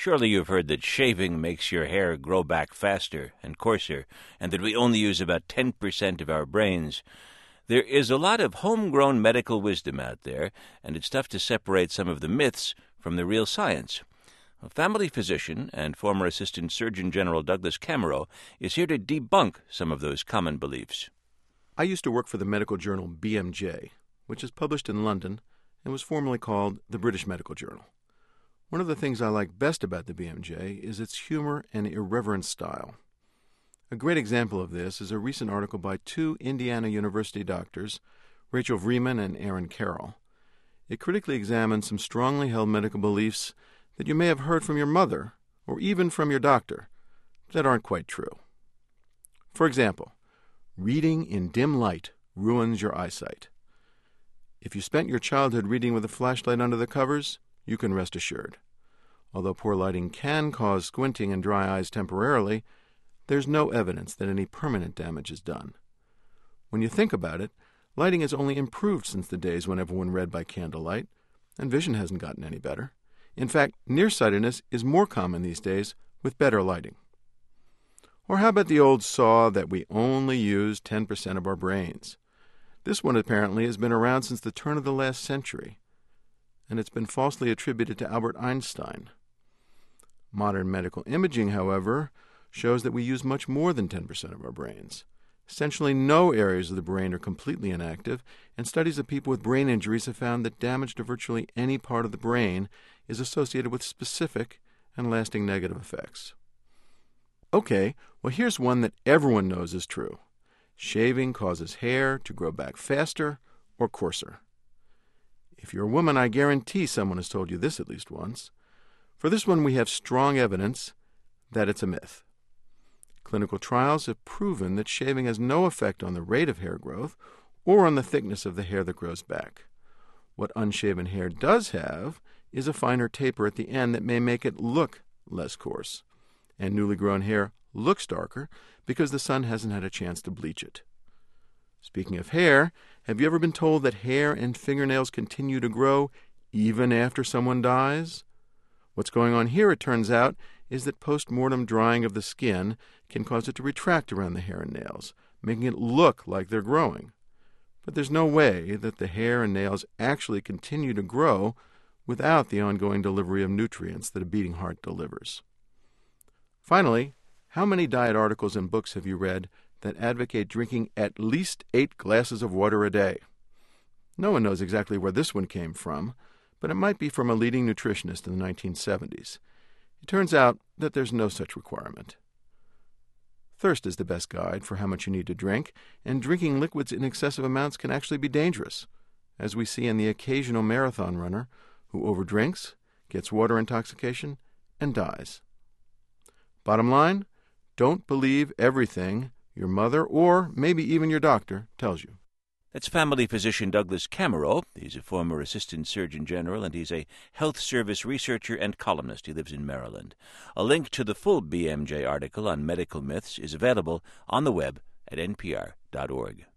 Surely you've heard that shaving makes your hair grow back faster and coarser, and that we only use about 10% of our brains. There is a lot of homegrown medical wisdom out there, and it's tough to separate some of the myths from the real science. A family physician and former Assistant Surgeon General Douglas Camero is here to debunk some of those common beliefs. I used to work for the medical journal BMJ, which is published in London and was formerly called the British Medical Journal. One of the things I like best about the BMJ is its humor and irreverent style. A great example of this is a recent article by two Indiana University doctors, Rachel Vreeman and Aaron Carroll. It critically examines some strongly held medical beliefs that you may have heard from your mother or even from your doctor that aren't quite true. For example, reading in dim light ruins your eyesight. If you spent your childhood reading with a flashlight under the covers, you can rest assured. Although poor lighting can cause squinting and dry eyes temporarily, there's no evidence that any permanent damage is done. When you think about it, lighting has only improved since the days when everyone read by candlelight, and vision hasn't gotten any better. In fact, nearsightedness is more common these days with better lighting. Or how about the old saw that we only use 10% of our brains? This one apparently has been around since the turn of the last century, and it's been falsely attributed to Albert Einstein. Modern medical imaging, however, shows that we use much more than 10% of our brains. Essentially no areas of the brain are completely inactive, and studies of people with brain injuries have found that damage to virtually any part of the brain is associated with specific and lasting negative effects. Okay, well here's one that everyone knows is true. Shaving causes hair to grow back faster or coarser. If you're a woman, I guarantee someone has told you this at least once. For this one, we have strong evidence that it's a myth. Clinical trials have proven that shaving has no effect on the rate of hair growth or on the thickness of the hair that grows back. What unshaven hair does have is a finer taper at the end that may make it look less coarse. And newly grown hair looks darker because the sun hasn't had a chance to bleach it. Speaking of hair, have you ever been told that hair and fingernails continue to grow even after someone dies? What's going on here, it turns out, is that post-mortem drying of the skin can cause it to retract around the hair and nails, making it look like they're growing. But there's no way that the hair and nails actually continue to grow without the ongoing delivery of nutrients that a beating heart delivers. Finally, how many diet articles and books have you read that advocate drinking at least 8 glasses of water a day? No one knows exactly where this one came from, but it might be from a leading nutritionist in the 1970s. It turns out that there's no such requirement. Thirst is the best guide for how much you need to drink, and drinking liquids in excessive amounts can actually be dangerous, as we see in the occasional marathon runner who overdrinks, gets water intoxication, and dies. Bottom line, don't believe everything your mother or maybe even your doctor tells you. That's family physician Douglas Camero. He's a former Assistant Surgeon General, and he's a health service researcher and columnist. He lives in Maryland. A link to the full BMJ article on medical myths is available on the web at npr.org.